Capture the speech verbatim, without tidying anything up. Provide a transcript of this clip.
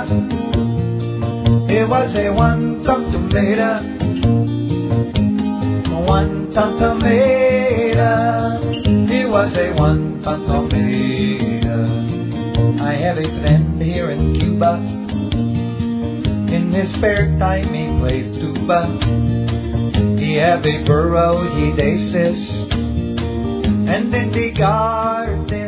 Cuba. It was a one-ton tomato, one-ton tomato. It was a one-ton tomato. I have a friend here in Cuba. In his spare time he plays tuba. He have a burro he daces, and in the garden